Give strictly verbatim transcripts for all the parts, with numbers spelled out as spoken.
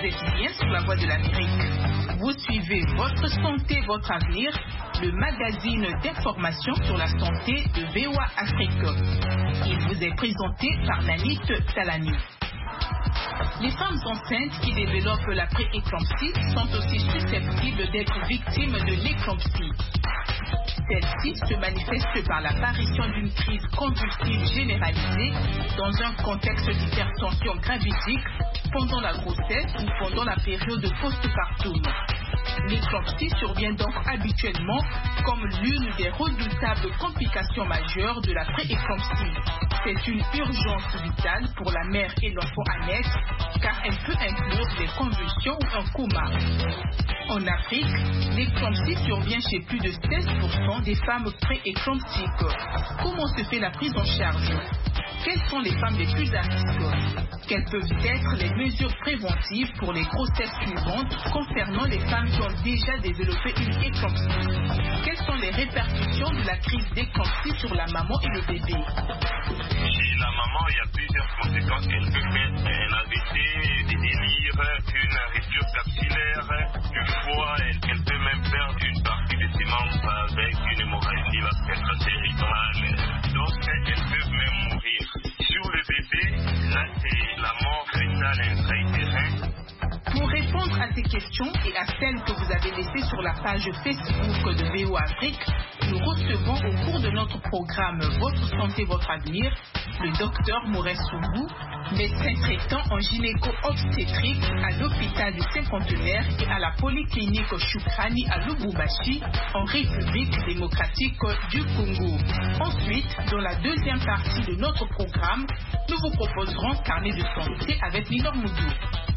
êtes bien sur la voie de l'Amérique. Vous suivez Votre Santé, Votre Avenir, le magazine d'information sur la santé de V O A Afrique. Il vous est présenté par Nanit Talani. Les femmes enceintes qui développent la pré-éclampsie sont aussi susceptibles d'être victimes de l'éclampsie. Celle-ci se manifeste par l'apparition d'une crise convulsive généralisée dans un contexte d'hypertension gravidique pendant la grossesse ou pendant la période postpartum. L'éclampsie survient donc habituellement comme l'une des redoutables complications majeures de la pré-éclampsie. C'est une urgence vitale pour la mère et l'enfant à naître car elle peut inclure des convulsions ou un coma. En Afrique, l'éclampsie survient chez plus de seize pour cent des femmes pré-éclamptiques. Comment se fait la prise en charge? Quelles sont les femmes les plus à risque? Quelles peuvent être les mesures préventives pour les grossesses suivantes concernant les femmes qui ont déjà développé une éclampsie? Quelles sont les répercussions de la crise d'éclampsie sur la maman et le bébé? Chez la maman, il y a plusieurs conséquences. Elle peut faire un A V C, des délires, une rupture capsulaire, du foie, elle, elle peut même perdre une partie de ses membres avec une hémorragie vasculaire cérébrale. Donc, elles peuvent même mourir. Sur le bébé, là, c'est la mort fétale intra-utérine. Pour répondre à ces questions et à celles que vous avez laissées sur la page Facebook de V O A Afrique, nous recevons au cours de notre programme Votre Santé, Votre Avenir, le docteur Maurès Sougou, médecin traitant en gynéco-obstétrique à l'hôpital du Cinquantenaire et à la polyclinique Shukrani à Lubumbashi, en République démocratique du Congo. Ensuite, dans la deuxième partie de notre programme, nous vous proposerons Carnet de santé avec Linor Moudou.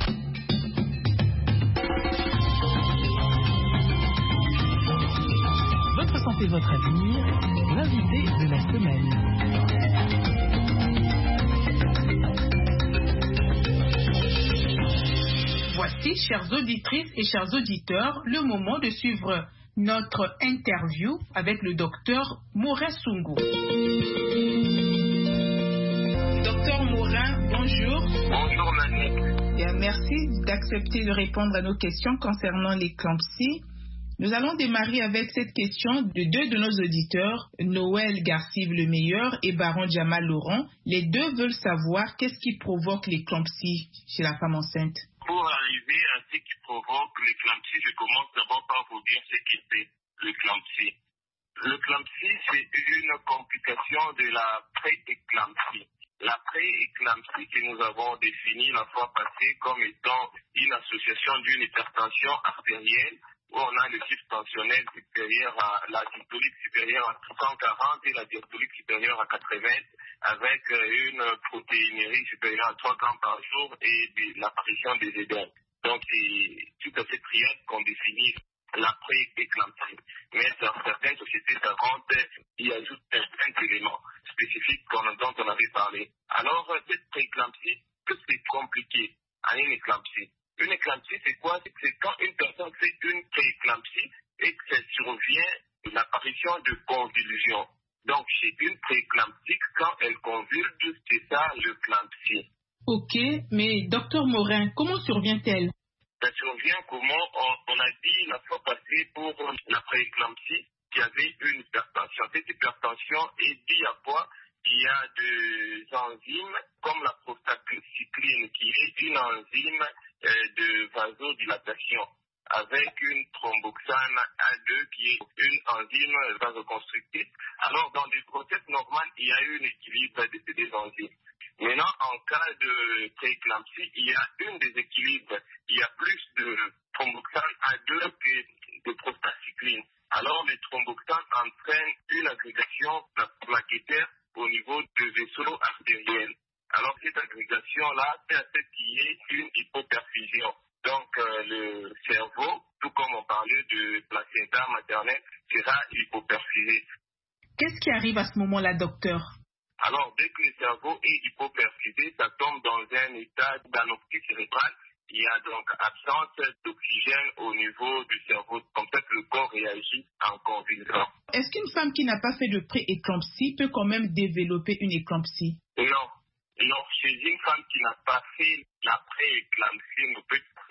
Votre santé, votre avenir, l'invité de la semaine. Voici, chères auditrices et chers auditeurs, le moment de suivre notre interview avec le docteur Maurès Sougou. Docteur Morin, bonjour. Bonjour, Nanit. Bien, merci d'accepter de répondre à nos questions concernant l'éclampsie. Nous allons démarrer avec cette question de deux de nos auditeurs, Noël Garcive le meilleur et Baron Jamal Laurent. Les deux veulent savoir qu'est-ce qui provoque l'éclampsie chez la femme enceinte. Pour arriver à ce qui provoque l'éclampsie, je commence d'abord par vous dire ce qu'est l'éclampsie. L'éclampsie, c'est une complication de la pré-éclampsie. La pré-éclampsie que nous avons définie la fois passée comme étant une association d'une hypertension artérielle où on a le chiffre tensionnel supérieur à la systolique supérieure à cent quarante et la diastolique supérieure à quatre-vingts, avec une protéinurie supérieure à trois grammes par jour et de l'apparition des édèmes. Donc, c'est tout à fait triade qu'on définit la pré-éclampsie. Mais dans certaines sociétés savantes, il ajoute certains éléments spécifiques dont on avait parlé. Alors, cette pré-éclampsie, que c'est compliqué à une éclampsie. Une éclampsie, c'est quoi? C'est quand une personne fait une pré-éclampsie et que ça survient l'apparition de convulsions. Donc, chez une pré-éclampsie, quand elle convulse, c'est ça l'éclampsie. Ok, mais docteur Morin, comment survient-elle? Ça survient comment? on, on a dit la fois passée pour la pré-éclampsie qu'il y avait une hypertension. Cette hypertension est due à quoi? Il y a des enzymes comme la prostacycline qui est une enzyme euh, de vasodilatation avec une thromboxane A deux qui est une enzyme vasoconstrictrice. Alors dans des grossesses normales, il y a un équilibre de ces deux enzymes. Maintenant, en cas de prééclampsie, il y a un déséquilibre. Il y a plus de thromboxane A deux que de prostacycline. Alors le thromboxane entraîne une agrégation plaquettaire au niveau du vaisseau artériel. Alors cette agrégation-là, c'est à ce qui est une hypoperfusion. Donc euh, le cerveau, tout comme on parlait de placenta maternelle, sera hypoperfusé. Qu'est-ce qui arrive à ce moment-là, docteur? Alors dès que le cerveau est hypoperfusé, ça tombe dans un état d'anoxie cérébrale. Il y a donc absence d'oxygène au niveau du cerveau, comme ça que le corps réagit en convulsion. Est-ce qu'une femme qui n'a pas fait de pré-éclampsie peut quand même développer une éclampsie? Non. Non, chez une femme qui n'a pas fait la pré-éclampsie ne peut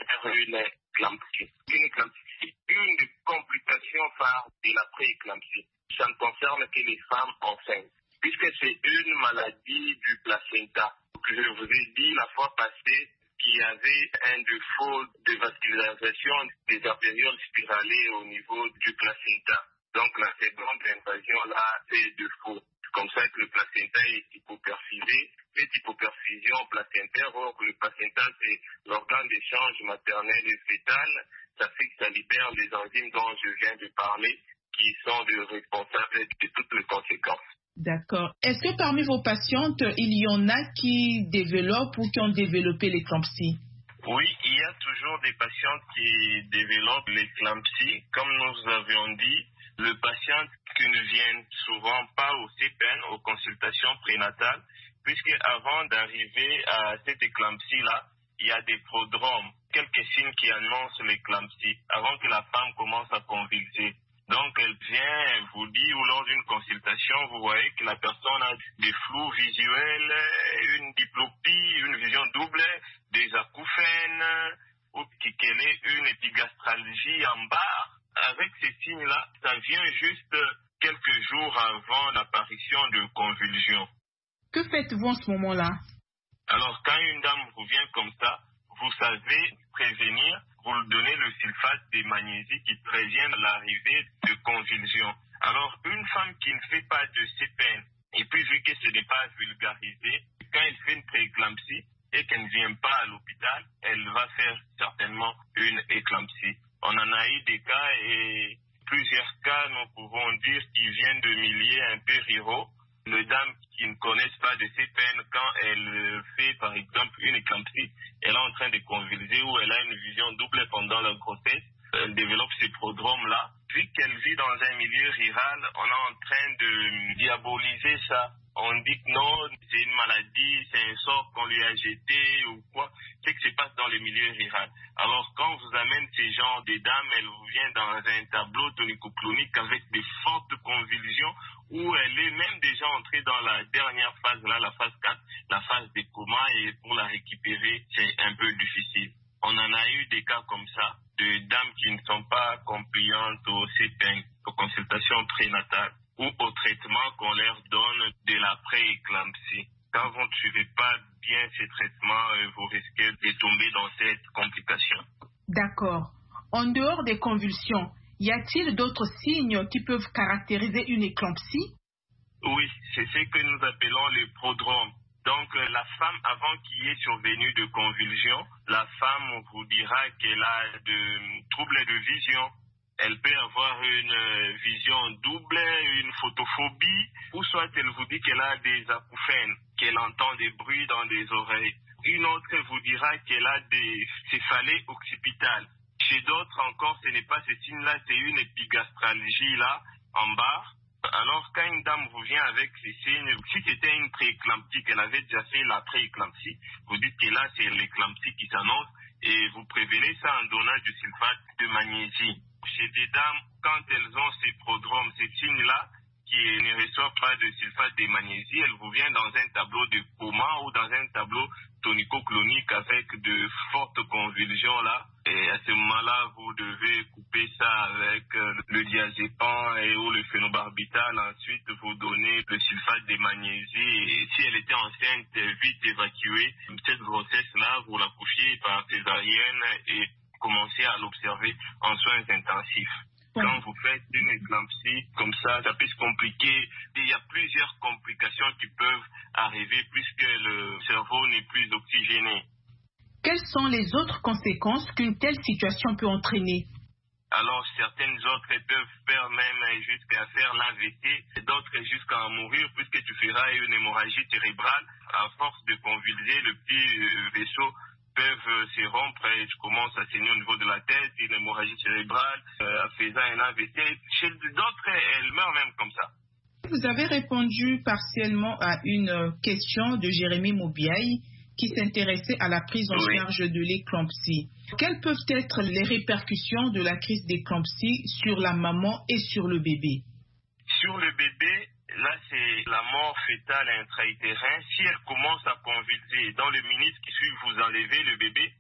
faire une éclampsie. Une éclampsie, c'est une des complications phares de la pré-éclampsie. Ça ne concerne que les femmes enceintes, puisque c'est une maladie du placenta. Je vous ai dit la fois passée qu'il y avait un défaut de vascularisation des artérioles spiralées au niveau du placenta. Donc la seconde invasion là, c'est défaut. C'est comme ça que le placenta est hypoperfusé. Cette hypoperfusion placentaire, or le placenta c'est l'organe d'échange maternel et fœtal. Ça fait que ça libère les enzymes dont je viens de parler, qui sont les responsables de toutes les conséquences. D'accord. Est-ce que parmi vos patientes, il y en a qui développent ou qui ont développé l'éclampsie? Oui, il y a toujours des patients qui développent l'éclampsie. Comme nous avions dit, le patient qui ne vient souvent pas au C P N, aux consultations prénatales, puisque avant d'arriver à cette éclampsie-là, il y a des prodromes, quelques signes qui annoncent l'éclampsie, avant que la femme commence à convulser. Donc, elle vient vous dire, ou lors d'une consultation, vous voyez que la personne a des flous visuels, une diplopie, une vision double, des acouphènes, ou qu'elle ait une épigastralgie en bas. Avec ces signes-là, ça vient juste quelques jours avant l'apparition de convulsions. Que faites-vous en ce moment-là? Alors, quand une dame vous vient comme ça, vous savez prévenir, vous lui donnez le sulfate de magnésie qui prévient l'arrivée de convulsions. Alors, une femme qui ne fait pas de C P N, et puis vu que ce n'est pas vulgarisé, quand elle fait une prééclampsie et qu'elle ne vient pas à l'hôpital, elle va faire certainement une éclampsie. On en a eu des cas et plusieurs cas, nous pouvons dire, qui viennent de milieux un peu ruraux. Les dames qui ne connaissent pas de C P N, quand elle fait par exemple une éclampsie, elle est en train de convulser ou elle a une vision double pendant la grossesse, elle développe ces prodromes-là. Vu qu'elle vit dans un milieu rural, on est en train de diaboliser ça. On dit que non, c'est une maladie, c'est un sort qu'on lui a jeté ou quoi. C'est que se passe dans le milieu rural. Alors quand on vous amène ces genres de dames, elles vous viennent dans un tableau tonico-clonique avec des fortes convulsions où elle est même déjà entrée dans la dernière phase, là, la phase quatre, la phase des comas, et pour la récupérer, c'est un peu difficile. On en a eu des cas comme ça, de dames qui ne sont pas compliantes au C P N, aux consultations prénatales, ou au traitement qu'on leur donne de la pré-éclampsie. Quand vous ne suivez pas bien ces traitements, vous risquez de tomber dans cette complication. D'accord. En dehors des convulsions, y a-t-il d'autres signes qui peuvent caractériser une éclampsie? Oui, c'est ce que nous appelons les prodromes. Donc, la femme, avant qu'il y ait survenu de convulsions, la femme vous dira qu'elle a de troubles de vision. Elle peut avoir une vision double, une photophobie, ou soit elle vous dit qu'elle a des acouphènes, qu'elle entend des bruits dans les oreilles. Une autre vous dira qu'elle a des céphalées occipitales. Chez d'autres encore, ce n'est pas ce signe-là, c'est une épigastralgie là, en bas. Alors, quand une dame vous vient avec ces signes, si c'était une prééclampsie, qu'elle avait déjà fait la prééclampsie, vous dites que là, c'est l'éclampsie qui s'annonce et vous prévenez ça en donnant du sulfate de magnésie. Chez des dames, quand elles ont ces prodromes, ces signes-là, qui ne reçoivent pas de sulfate de magnésie, elles vous viennent dans un tableau de coma ou dans un tableau tonico-clonique avec de fortes convulsions là. Et à ce moment-là, vous devez couper ça avec le diazépam et ou le phénobarbital. Ensuite, vous donnez le sulfate de magnésie. Et si elle était enceinte, vite évacuer cette grossesse-là, vous la couchez par césarienne et commencez à l'observer en soins intensifs. Quand vous faites une éclampsie comme ça, ça peut se compliquer. Il y a plusieurs complications qui peuvent arriver puisque le cerveau n'est plus oxygéné. Quelles sont les autres conséquences qu'une telle situation peut entraîner? Alors, certaines autres peuvent faire même jusqu'à faire l'A V C, d'autres jusqu'à en mourir puisque tu feras une hémorragie cérébrale. À force de convulser, le petit vaisseau peuvent se rompre et je commence à saigner au niveau de la tête, une hémorragie cérébrale, euh, faisant un A V C. Chez d'autres, elles meurent même comme ça. Vous avez répondu partiellement à une question de Jérémy Moubiaï qui s'intéressait à la prise en oui. charge de l'éclampsie. Quelles peuvent être les répercussions de la crise d'éclampsie sur la maman et sur le bébé? Sur le bébé, là, c'est la mort fœtale intra-utérin. Si elle commence à convulser dans les minutes qui suivent, vous enlevez le bébé, puisque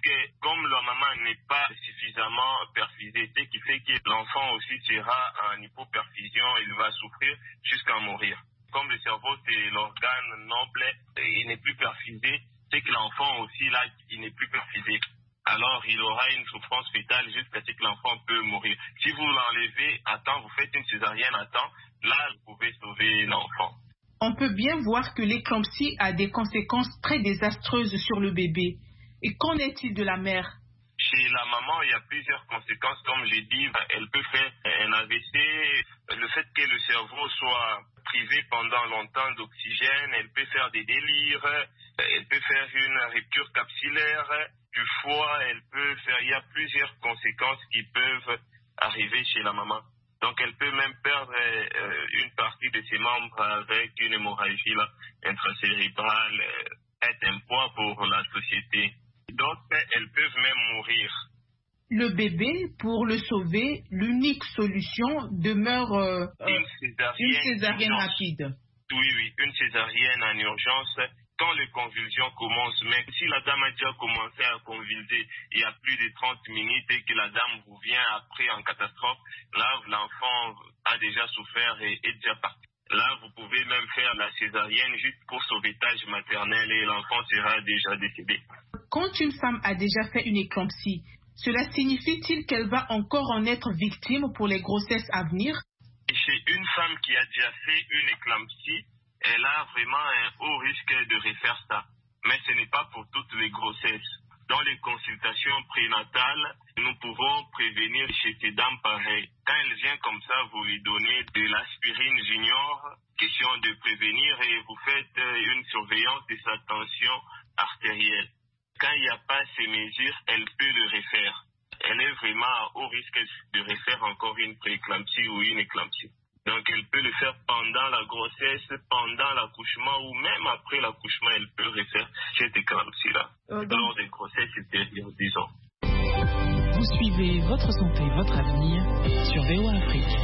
que comme la maman n'est pas suffisamment perfusée, ce qui fait que l'enfant aussi sera en hypoperfusion, il va souffrir jusqu'à mourir. Comme le cerveau, c'est l'organe noble, et il n'est plus perfusé, c'est que l'enfant aussi, là, il n'est plus perfusé. Alors, il aura une souffrance fétale jusqu'à ce que l'enfant peut mourir. Si vous l'enlevez à temps, vous faites une césarienne à temps, là, vous pouvez sauver l'enfant. On peut bien voir que l'éclampsie a des conséquences très désastreuses sur le bébé. Et qu'en est-il de la mère? Chez la maman, il y a plusieurs conséquences. Comme j'ai dit, elle peut faire un A V C. Le fait que le cerveau soit privé pendant longtemps d'oxygène, elle peut faire des délires, elle peut faire une rupture capsulaire du foie, elle peut faire... Il y a plusieurs conséquences qui peuvent arriver chez la maman. Donc, elle peut même perdre euh, une partie de ses membres avec une hémorragie là, intracérébrale, euh, être un poids pour la société. D'autres, elles peuvent même mourir. Le bébé, pour le sauver, l'unique solution demeure euh, une césarienne, une césarienne rapide. Oui, oui, une césarienne en urgence. Quand les convulsions commencent, mais si la dame a déjà commencé à convulser il y a plus de trente minutes et que la dame vous vient après en catastrophe, là, l'enfant a déjà souffert et est déjà parti. Là, vous pouvez même faire la césarienne juste pour sauvetage maternel et l'enfant sera déjà décédé. Quand une femme a déjà fait une éclampsie, cela signifie-t-il qu'elle va encore en être victime pour les grossesses à venir? Chez une femme qui a déjà fait une éclampsie, elle a vraiment un haut risque de refaire ça. Mais ce n'est pas pour toutes les grossesses. Dans les consultations prénatales, nous pouvons prévenir chez ces dames pareilles. Quand elle vient comme ça, vous lui donnez de l'aspirine junior, question de prévenir, et vous faites une surveillance de sa tension artérielle. Quand il n'y a pas ces mesures, elle peut le refaire. Elle est vraiment à haut risque de refaire encore une prééclampsie ou une éclampsie. Donc, elle peut le faire pendant la grossesse, pendant l'accouchement ou même après l'accouchement, elle peut refaire cette éclampsie-là. Euh, donc... Lors des grossesses ultérieures, disons. Vous suivez Votre Santé, Votre Avenir sur V O A Afrique.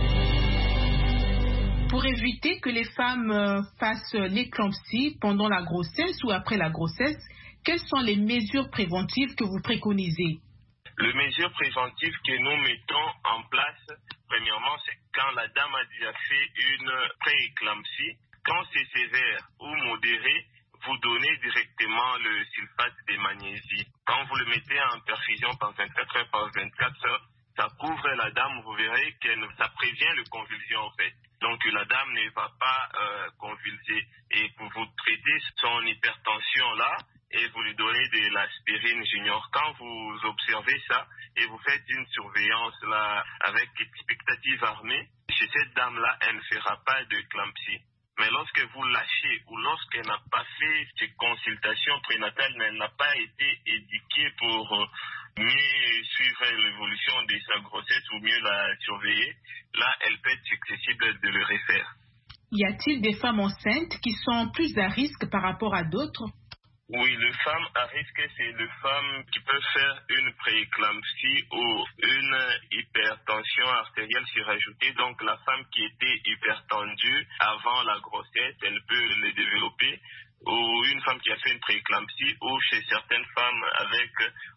Pour éviter que les femmes fassent l'éclampsie pendant la grossesse ou après la grossesse, quelles sont les mesures préventives que vous préconisez? Les mesures préventives que nous mettons en place, premièrement, c'est quand la dame a déjà fait une pré-éclampsie. Quand c'est sévère ou modéré, vous donnez directement le sulfate de magnésie. Quand vous le mettez en perfusion par vingt-quatre heures par vingt-quatre heures, ça couvre la dame, vous verrez que ça prévient le convulsion en fait. Donc la dame ne va pas euh, convulser. Et pour vous traiter son hypertension là, et vous lui donnez de l'aspirine junior. Quand vous observez ça et vous faites une surveillance là avec expectative armée, chez cette dame-là, elle ne fera pas de éclampsie. Mais lorsque vous lâchez ou lorsqu'elle n'a pas fait ces consultations prénatales, elle n'a pas été éduquée pour mieux suivre l'évolution de sa grossesse ou mieux la surveiller, là, elle peut être susceptible de le refaire. Y a-t-il des femmes enceintes qui sont plus à risque par rapport à d'autres? Oui, les femmes à risque, c'est les femmes qui peuvent faire une prééclampsie ou une hypertension artérielle surajoutée. Donc, la femme qui était hypertendue avant la grossesse, elle peut le développer. Ou une femme qui a fait une prééclampsie, ou chez certaines femmes avec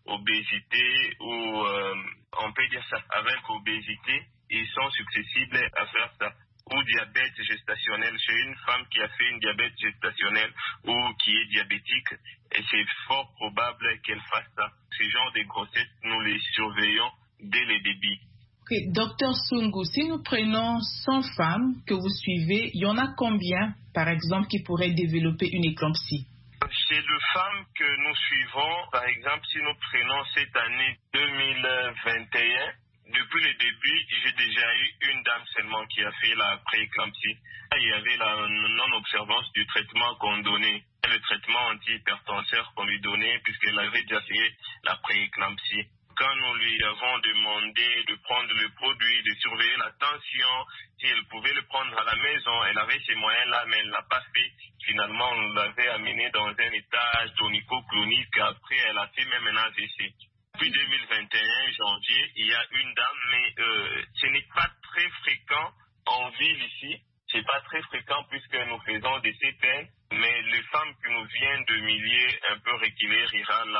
obésité, ou euh, on peut dire ça, avec obésité, ils sont susceptibles à faire ça. Ou diabète gestationnel, chez une femme qui a fait une diabète gestationnelle ou qui est diabétique, et c'est fort probable qu'elle fasse ça. Ce genre de grossesse, nous les surveillons dès le début. Okay. Docteur Sungu, si nous prenons cent femmes que vous suivez, il y en a combien, par exemple, qui pourraient développer une éclampsie? Chez les femmes que nous suivons, par exemple, si nous prenons cette année deux mille vingt et un, depuis le début, j'ai déjà eu une dame seulement qui a fait la pré-éclampsie. Il y avait la non-observance du traitement qu'on donnait, le traitement anti-hypertenseur qu'on lui donnait, puisqu'elle avait déjà fait la pré-éclampsie. Quand nous lui avons demandé de prendre le produit, de surveiller la tension, si elle pouvait le prendre à la maison, elle avait ces moyens-là, mais elle ne l'a pas fait. Finalement, on l'avait amenée dans un état tonico-clonique. Après, elle a fait même un A V C. Depuis deux mille vingt et un, janvier, il y a une dame, mais euh, ce n'est pas très fréquent en ville ici. Ce n'est pas très fréquent puisque nous faisons des C P N, mais les femmes qui nous viennent de milieux un peu reculés, ruraux, là,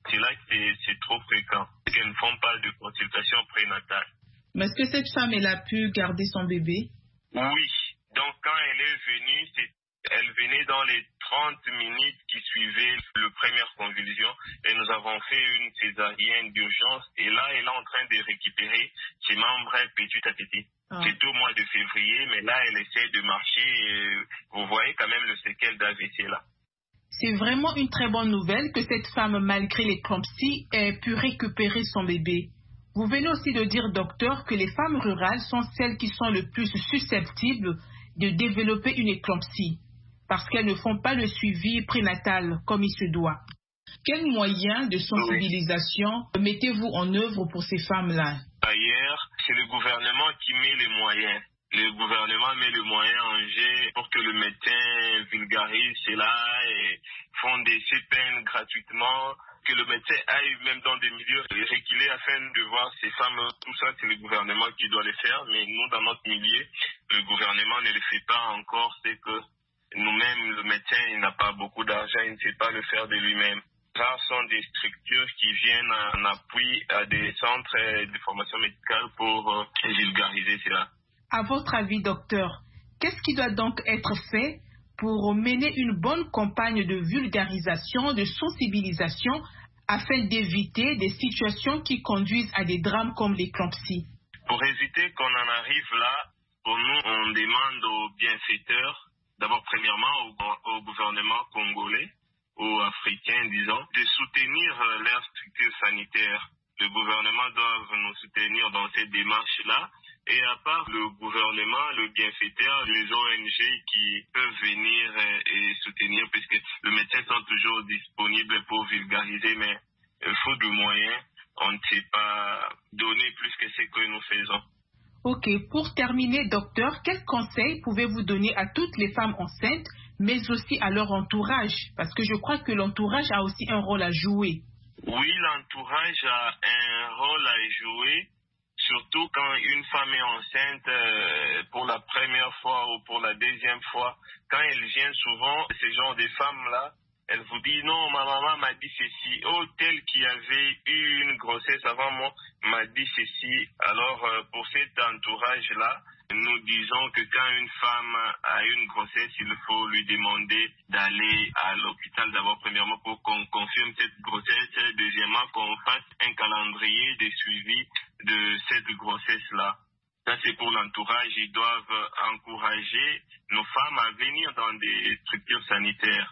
C'est là que c'est, c'est trop fréquent, qu'elles ne font pas de consultation prénatale. Mais est-ce que cette femme, elle a pu garder son bébé? Oui. Donc, quand elle est venue, c'est, elle venait dans les trente minutes qui suivaient la première convulsion et nous avons fait une césarienne d'urgence. Et là, elle est en train de récupérer ses membres petit à petit. Ah. C'est au mois de février, mais là, elle essaie de marcher. Et vous voyez quand même le séquel d'A V C là. C'est vraiment une très bonne nouvelle que cette femme, malgré l'éclampsie, ait pu récupérer son bébé. Vous venez aussi de dire, docteur, que les femmes rurales sont celles qui sont le plus susceptibles de développer une éclampsie, parce qu'elles ne font pas le suivi prénatal comme il se doit. Quels moyens de sensibilisation oui. mettez-vous en œuvre pour ces femmes-là? D'ailleurs, c'est le gouvernement qui met les moyens. Le gouvernement met le moyen en jeu pour que le médecin vulgarise cela et font des C P N gratuitement, que le médecin aille même dans des milieux reculés afin de voir ces femmes. Tout ça, c'est le gouvernement qui doit le faire, mais nous, dans notre milieu, le gouvernement ne le fait pas encore. C'est que nous-mêmes, le médecin, il n'a pas beaucoup d'argent, il ne sait pas le faire de lui-même. Rares sont des structures qui viennent en appui à des centres de formation médicale pour vulgariser cela. À votre avis, docteur, qu'est-ce qui doit donc être fait pour mener une bonne campagne de vulgarisation, de sensibilisation, afin d'éviter des situations qui conduisent à des drames comme l'éclampsie? Pour éviter qu'on en arrive là, pour nous, on demande aux bienfaiteurs, d'abord premièrement au, au gouvernement congolais, ou africains, disons, de soutenir leurs structures sanitaires. Le gouvernement doit nous soutenir dans cette démarche-là. Et à part le gouvernement, le bienfaiteur, les O N G qui peuvent venir et soutenir, puisque les médecins sont toujours disponibles pour vulgariser, mais il faut de moyens. On ne sait pas donner plus que ce que nous faisons. Ok, pour terminer, docteur, quels conseils pouvez-vous donner à toutes les femmes enceintes, mais aussi à leur entourage? Parce que je crois que l'entourage a aussi un rôle à jouer. Oui, l'entourage a un rôle à jouer, surtout quand une femme est enceinte euh, pour la première fois ou pour la deuxième fois. Quand elle vient souvent, ce genre de femmes-là, elle vous dit non, ma maman m'a dit ceci. Oh, telle qui avait eu une grossesse avant moi m'a dit ceci. Alors, euh, pour cet entourage-là, nous disons que quand une femme a une grossesse, il faut lui demander d'aller à l'hôpital d'abord, premièrement, pour qu'on confirme cette grossesse. Deuxièmement, qu'on fasse un calendrier de suivi de cette grossesse-là. Ça, c'est pour l'entourage. Ils doivent encourager nos femmes à venir dans des structures sanitaires.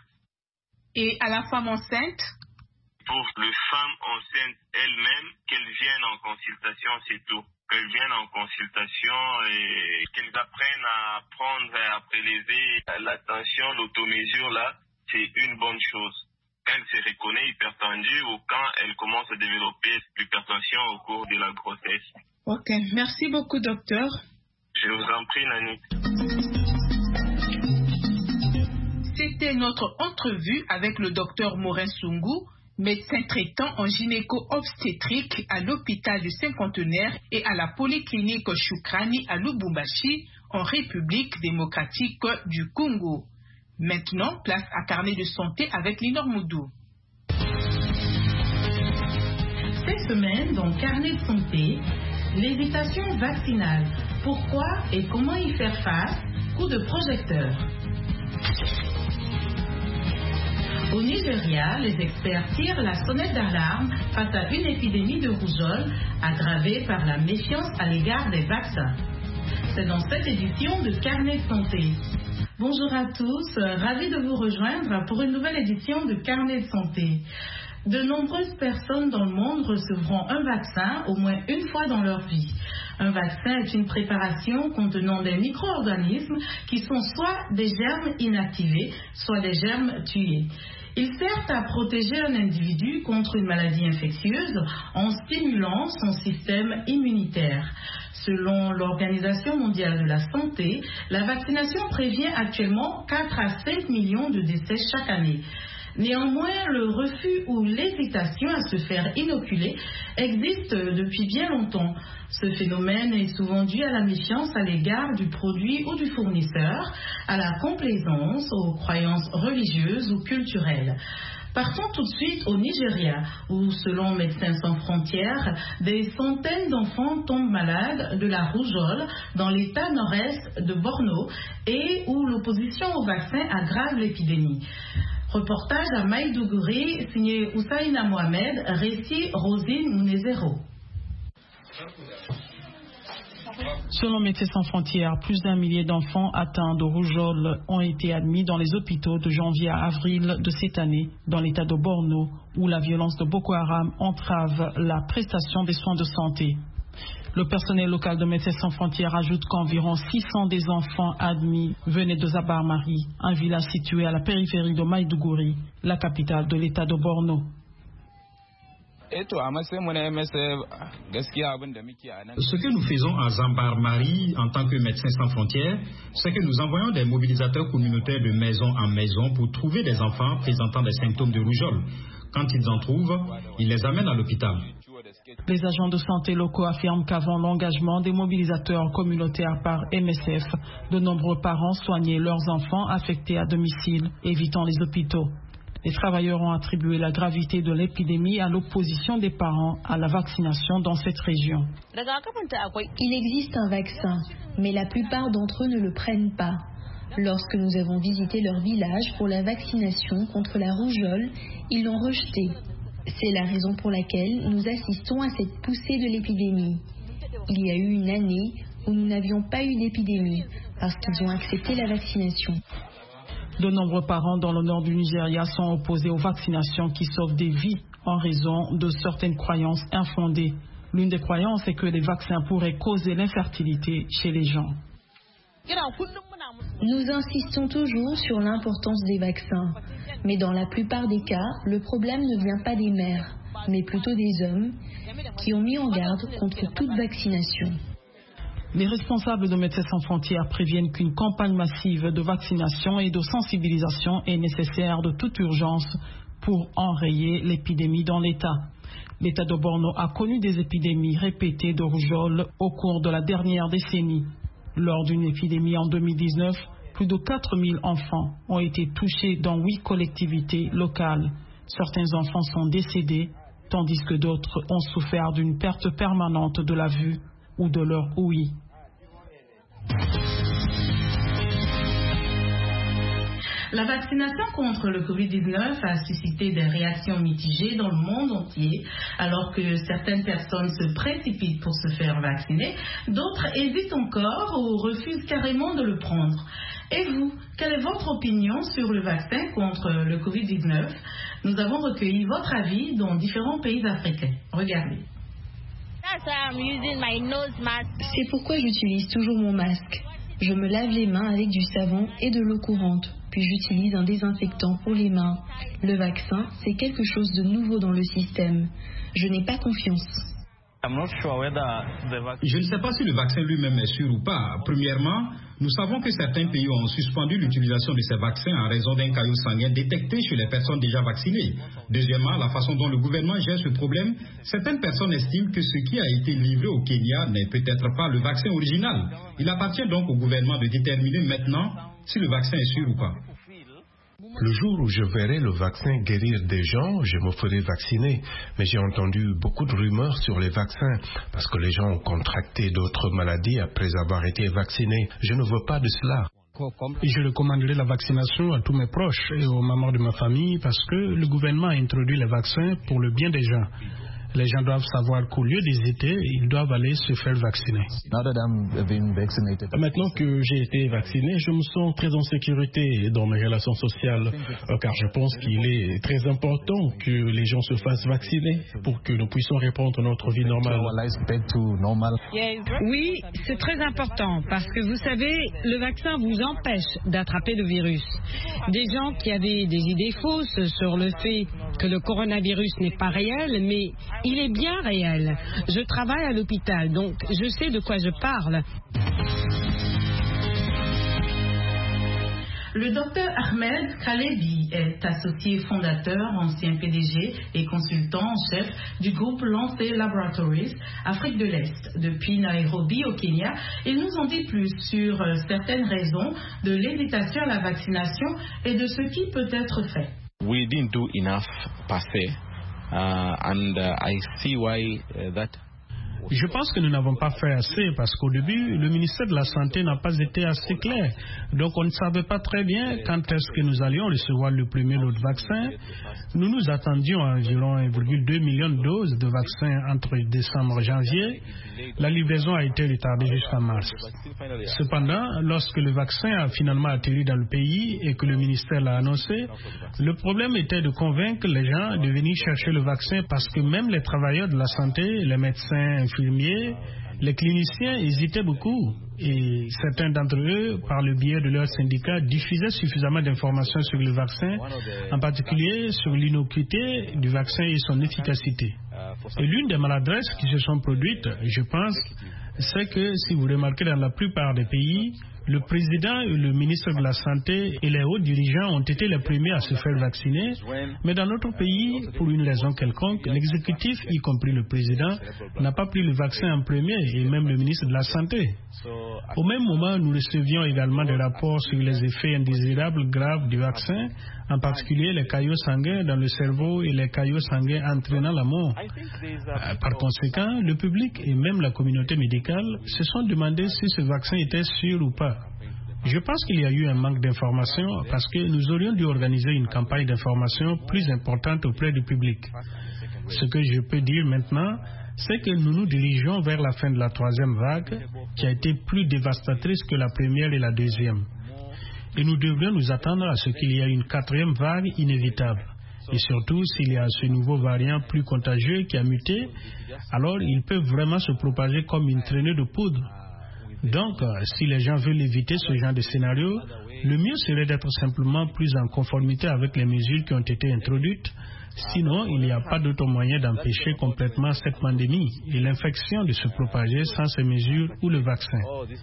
Et à la femme enceinte? Pour les femmes enceintes elles-mêmes, qu'elles viennent en consultation, c'est tout. Qu'elles viennent en consultation et qu'elles apprennent à prendre et à prélever l'attention, l'automesure, là, c'est une bonne chose. Quand elle se reconnaît hypertendue ou quand elle commence à développer l'hypertension au cours de la grossesse. Ok, merci beaucoup, docteur. Je vous en prie, Nani. C'était notre entrevue avec le docteur Morin Sungu, médecin traitant en gynéco-obstétrique à l'hôpital du Cinquantenaire et à la polyclinique Shukrani à Lubumbashi, en République démocratique du Congo. Maintenant, place à Carnet de santé avec Linor Moudou. Cette semaine, dans Carnet de santé, l'hésitation vaccinale. Pourquoi et comment y faire face? Coup de projecteur. Au Nigeria, les experts tirent la sonnette d'alarme face à une épidémie de rougeole aggravée par la méfiance à l'égard des vaccins. C'est dans cette édition de Carnet de santé. Bonjour à tous, ravi de vous rejoindre pour une nouvelle édition de Carnet de santé. De nombreuses personnes dans le monde recevront un vaccin au moins une fois dans leur vie. Un vaccin est une préparation contenant des micro-organismes qui sont soit des germes inactivés, soit des germes tués. Il sert à protéger un individu contre une maladie infectieuse en stimulant son système immunitaire. Selon l'Organisation mondiale de la santé, la vaccination prévient actuellement quatre à cinq millions de décès chaque année. Néanmoins, le refus ou l'hésitation à se faire inoculer existe depuis bien longtemps. Ce phénomène est souvent dû à la méfiance à l'égard du produit ou du fournisseur, à la complaisance, aux croyances religieuses ou culturelles. Partons tout de suite au Nigeria, où, selon Médecins sans frontières, des centaines d'enfants tombent malades de la rougeole dans l'état nord-est de Borno et où l'opposition au vaccin aggrave l'épidémie. Reportage à Maïdougouri, signé Oussaïna Mohamed, récit Rosine Mounezero. Selon Médecins sans frontières, plus d'un millier d'enfants atteints de rougeole ont été admis dans les hôpitaux de janvier à avril de cette année dans l'état de Borno, où la violence de Boko Haram entrave la prestation des soins de santé. Le personnel local de Médecins sans frontières ajoute qu'environ six cents des enfants admis venaient de Zabarmari, un village situé à la périphérie de Maïdougouri, la capitale de l'état de Borno. Ce que nous faisons à Zabarmari en tant que Médecins sans frontières, c'est que nous envoyons des mobilisateurs communautaires de maison en maison pour trouver des enfants présentant des symptômes de rougeole. Quand ils en trouvent, ils les amènent à l'hôpital. Les agents de santé locaux affirment qu'avant l'engagement des mobilisateurs communautaires par M S F, de nombreux parents soignaient leurs enfants affectés à domicile, évitant les hôpitaux. Les travailleurs ont attribué la gravité de l'épidémie à l'opposition des parents à la vaccination dans cette région. Il existe un vaccin, mais la plupart d'entre eux ne le prennent pas. Lorsque nous avons visité leur village pour la vaccination contre la rougeole, ils l'ont rejeté. C'est la raison pour laquelle nous assistons à cette poussée de l'épidémie. Il y a eu une année où nous n'avions pas eu d'épidémie parce qu'ils ont accepté la vaccination. De nombreux parents dans le nord du Nigeria sont opposés aux vaccinations qui sauvent des vies en raison de certaines croyances infondées. L'une des croyances est que les vaccins pourraient causer l'infertilité chez les gens. Nous insistons toujours sur l'importance des vaccins, mais dans la plupart des cas, le problème ne vient pas des mères, mais plutôt des hommes qui ont mis en garde contre toute vaccination. Les responsables de Médecins sans frontières préviennent qu'une campagne massive de vaccination et de sensibilisation est nécessaire de toute urgence pour enrayer l'épidémie dans l'État. L'État de Borno a connu des épidémies répétées de rougeole au cours de la dernière décennie. Lors d'une épidémie en deux mille dix-neuf, plus de quatre mille enfants ont été touchés dans huit collectivités locales. Certains enfants sont décédés, tandis que d'autres ont souffert d'une perte permanente de la vue ou de leur ouïe. La vaccination contre le covid dix-neuf a suscité des réactions mitigées dans le monde entier, alors que certaines personnes se précipitent pour se faire vacciner, d'autres hésitent encore ou refusent carrément de le prendre. Et vous, quelle est votre opinion sur le vaccin contre le covid dix-neuf? Nous avons recueilli votre avis dans différents pays africains. Regardez. C'est pourquoi j'utilise toujours mon masque. Je me lave les mains avec du savon et de l'eau courante, puis j'utilise un désinfectant pour les mains. Le vaccin, c'est quelque chose de nouveau dans le système. Je n'ai pas confiance. Je ne sais pas si le vaccin lui-même est sûr ou pas. Premièrement, nous savons que certains pays ont suspendu l'utilisation de ces vaccins en raison d'un caillot sanguin détecté chez les personnes déjà vaccinées. Deuxièmement, la façon dont le gouvernement gère ce problème, certaines personnes estiment que ce qui a été livré au Kenya n'est peut-être pas le vaccin original. Il appartient donc au gouvernement de déterminer maintenant si le vaccin est sûr ou pas. Le jour où je verrai le vaccin guérir des gens, je me ferai vacciner. Mais j'ai entendu beaucoup de rumeurs sur les vaccins, parce que les gens ont contracté d'autres maladies après avoir été vaccinés. Je ne veux pas de cela. Je recommanderai la vaccination à tous mes proches et aux membres de ma famille, parce que le gouvernement a introduit les vaccins pour le bien des gens. Les gens doivent savoir qu'au lieu d'hésiter, ils doivent aller se faire vacciner. Maintenant que j'ai été vacciné, je me sens très en sécurité dans mes relations sociales, car je pense qu'il est très important que les gens se fassent vacciner pour que nous puissions reprendre notre vie normale. Oui, c'est très important parce que vous savez, le vaccin vous empêche d'attraper le virus. Des gens qui avaient des idées fausses sur le fait que le coronavirus n'est pas réel, mais il est bien réel. Je travaille à l'hôpital, donc je sais de quoi je parle. Le docteur Ahmed Kalebi est associé fondateur, ancien P D G et consultant en chef du groupe Lancet Laboratories Afrique de l'Est. Depuis Nairobi au Kenya, il nous en dit plus sur certaines raisons de l'hésitation à la vaccination et de ce qui peut être fait. We didn't do enough per se, uh, and uh, I see why uh, that. Je pense que nous n'avons pas fait assez parce qu'au début, le ministère de la Santé n'a pas été assez clair. Donc on ne savait pas très bien quand est-ce que nous allions recevoir le premier lot de vaccins. Nous nous attendions à environ un virgule deux million de doses de vaccins entre décembre et janvier. La livraison a été retardée jusqu'à mars. Cependant, lorsque le vaccin a finalement atterri dans le pays et que le ministère l'a annoncé, le problème était de convaincre les gens de venir chercher le vaccin parce que même les travailleurs de la santé, les médecins, infirmiers, les cliniciens hésitaient beaucoup et certains d'entre eux, par le biais de leurs syndicats, diffusaient suffisamment d'informations sur le vaccin, en particulier sur l'innocuité du vaccin et son efficacité. Et l'une des maladresses qui se sont produites, je pense, c'est que si vous remarquez dans la plupart des pays, le président et le ministre de la Santé et les hauts dirigeants ont été les premiers à se faire vacciner, mais dans notre pays, pour une raison quelconque, l'exécutif, y compris le président, n'a pas pris le vaccin en premier et même le ministre de la Santé. Au même moment, nous recevions également des rapports sur les effets indésirables graves du vaccin, en particulier les caillots sanguins dans le cerveau et les caillots sanguins entraînant la mort. Par conséquent, le public et même la communauté médicale se sont demandé si ce vaccin était sûr ou pas. Je pense qu'il y a eu un manque d'information parce que nous aurions dû organiser une campagne d'information plus importante auprès du public. Ce que je peux dire maintenant, c'est que nous nous dirigeons vers la fin de la troisième vague qui a été plus dévastatrice que la première et la deuxième. Et nous devrions nous attendre à ce qu'il y ait une quatrième vague inévitable. Et surtout, s'il y a ce nouveau variant plus contagieux qui a muté, alors il peut vraiment se propager comme une traînée de poudre. Donc, si les gens veulent éviter ce genre de scénario, le mieux serait d'être simplement plus en conformité avec les mesures qui ont été introduites. Sinon, il n'y a pas d'autre moyen d'empêcher complètement cette pandémie et l'infection de se propager sans ces mesures ou le vaccin.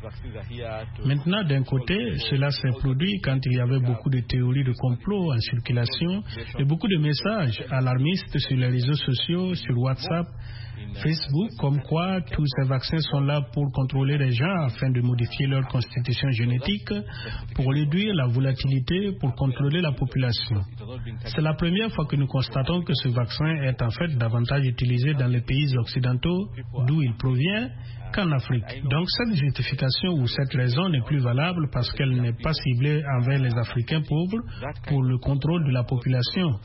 Maintenant, d'un côté, cela s'est produit quand il y avait beaucoup de théories de complot en circulation et beaucoup de messages alarmistes sur les réseaux sociaux, sur WhatsApp, Facebook, comme quoi tous ces vaccins sont là pour contrôler les gens afin de modifier leur constitution génétique, pour réduire la volatilité, pour contrôler la population. C'est la première fois que nous constatons que ce vaccin est en fait davantage utilisé dans les pays occidentaux, d'où il provient, qu'en Afrique. Donc cette justification ou cette raison n'est plus valable parce qu'elle n'est pas ciblée envers les Africains pauvres pour le contrôle de la population.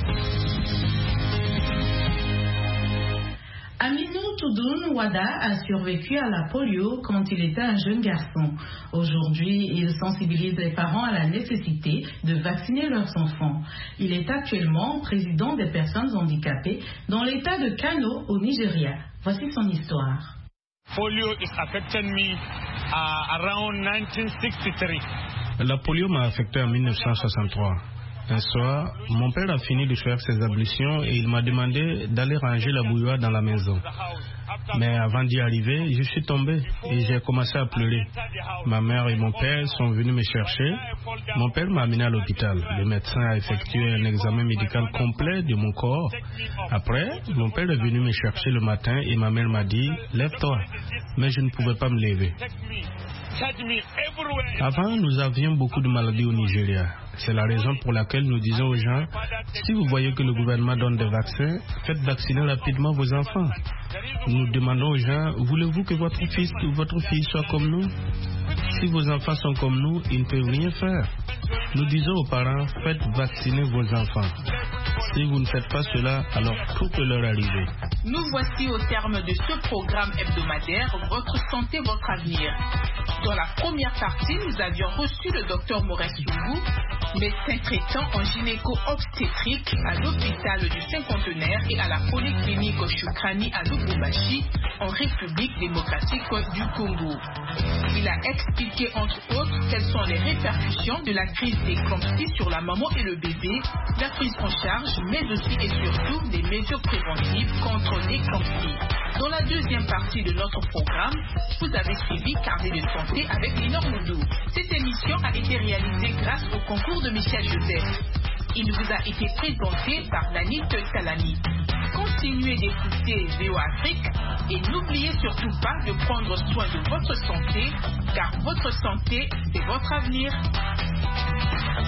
Aminou Toudoun Wada a survécu à la polio quand il était un jeune garçon. Aujourd'hui, il sensibilise les parents à la nécessité de vacciner leurs enfants. Il est actuellement président des personnes handicapées dans l'état de Kano au Nigeria. Voici son histoire. Polio is affecting me uh, around nineteen sixty-three. La polio m'a affecté en mille neuf cent soixante-trois. Un soir, mon père a fini de faire ses ablutions et il m'a demandé d'aller ranger la bouilloire dans la maison. Mais avant d'y arriver, je suis tombé et j'ai commencé à pleurer. Ma mère et mon père sont venus me chercher. Mon père m'a amené à l'hôpital. Le médecin a effectué un examen médical complet de mon corps. Après, mon père est venu me chercher le matin et ma mère m'a dit « Lève-toi ». Mais je ne pouvais pas me lever. Avant, nous avions beaucoup de maladies au Nigeria. C'est la raison pour laquelle nous disons aux gens, si vous voyez que le gouvernement donne des vaccins, faites vacciner rapidement vos enfants. Nous demandons aux gens, voulez-vous que votre fils ou votre fille soit comme nous? Si vos enfants sont comme nous, ils ne peuvent rien faire. Nous disons aux parents, faites vacciner vos enfants. Si vous ne faites pas cela, alors tout peut leur arriver. Nous voici au terme de ce programme hebdomadaire Votre santé, votre avenir. Dans la première partie, nous avions reçu le docteur Maurice Sougou, médecin traitant en gynéco-obstétrique à l'hôpital du Cinquantenaire et à la polyclinique Shukrani à Lubumbashi, en République démocratique du Congo. Il a expliqué entre autres quelles sont les répercussions de la crise d'éclampsie sur la maman et le bébé, la prise en charge, mais aussi et surtout des mesures préventives contre l'éclampsie. Dans la deuxième partie de notre programme, vous avez suivi Carnet de santé avec Linor Moudou. Cette émission a été réalisée grâce au concours de Michel Joseph. Il vous a été présenté par Danny Talani. Continuez d'écouter V O Afrique et n'oubliez surtout pas de prendre soin de votre santé, car votre santé, c'est votre avenir.